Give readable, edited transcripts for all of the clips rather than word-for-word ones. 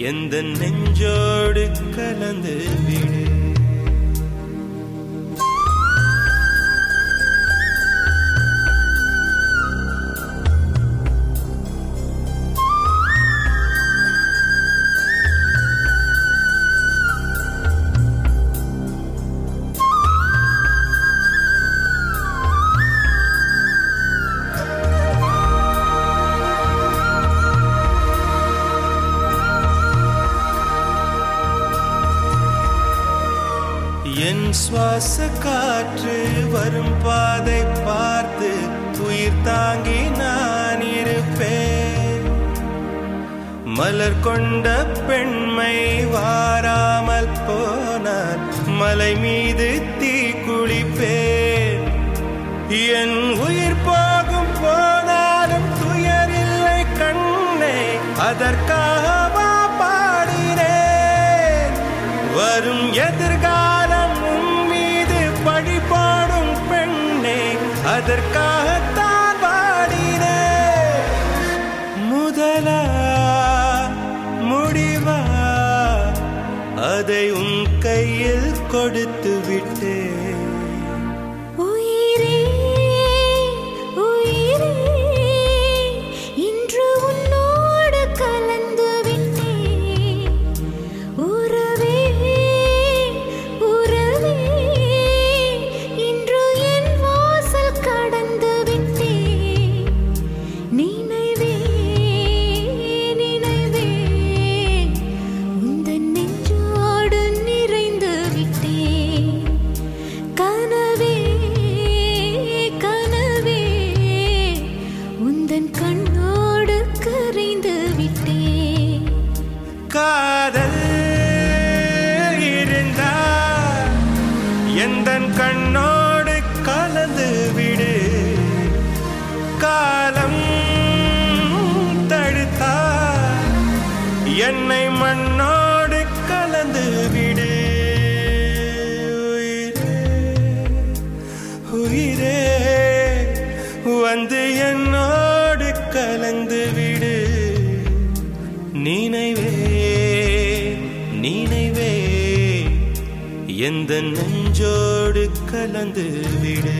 எந்த நெஞ்சோடு கலந்து விடு. என் சுவாச காற்று வரும் பாதை பார்த்து உயிர் தாங்கி நான் இருப்பேன். மலர் கொண்ட பெண்மை வாராமல் போனால் மலை மீது தீ குளிப்பேன். என் உயிர் போகும் போனாலும் துயரில்லை கண்ணே, அதற்காகவா பாடினேன். வரும் எதிர்காலம் உன் மீது பழி போடும் பெண்ணே, அதற்காகத்தான் பாடினேன். முதலா முடிவா அதை உன் கையில் கொடுத்து விட்டேன். காதல் இருந்தால் எந்தன் கண்ணோடு கலந்து விடு. காலம் தடுத்தால் என்னை மண்ணோடு கலந்து விடு. உயிரே வந்து என்னோடு கலந்து விடு. நினைவே நினைவே எந்த நெஞ்சோடு கலந்து விடு.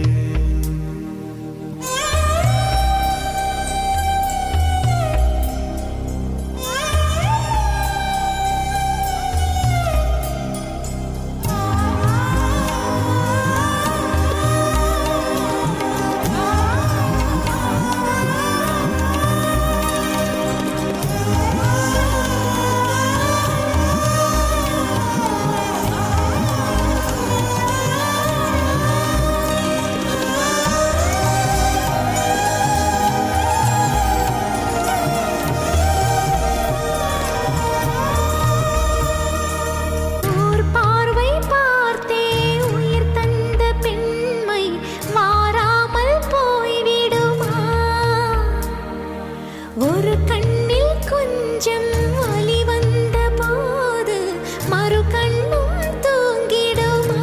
ஒரு கண்ணில் கொஞ்சம் வலி வந்த போது மறு கண்ணும் தூங்கிடுமா?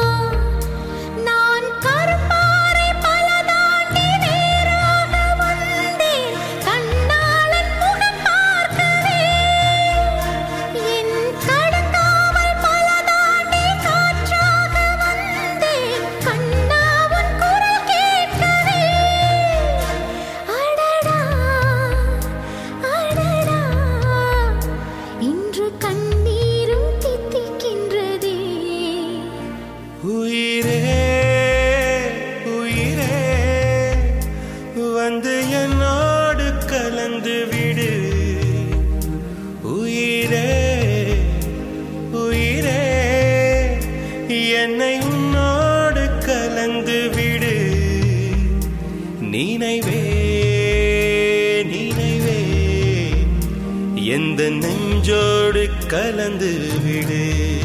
நான் கருப்பாறை பல தாண்டி நேராக வந்தேன், கண்ணாளன் முகம் பார்க்கவே. என் கடந்தாமல் பல தாண்டி காற்றாக வந்தேன், கண்ணாவன் குரல் கேட்கவே. அடடா இன்று கண்ணீரும் தித்திக்கின்றதே. உயிரே உயிரே வந்து என்னோடு கலந்து விடு. உயிரே உயிரே என்னை உன்னோடு கலந்து விடு. நினைவே நினைவே எந்த நெஞ்சோடு கலந்து விடு.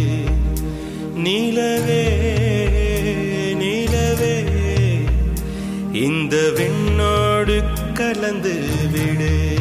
நிலவே நிலவே இந்த விண்ணோடு கலந்து விடு.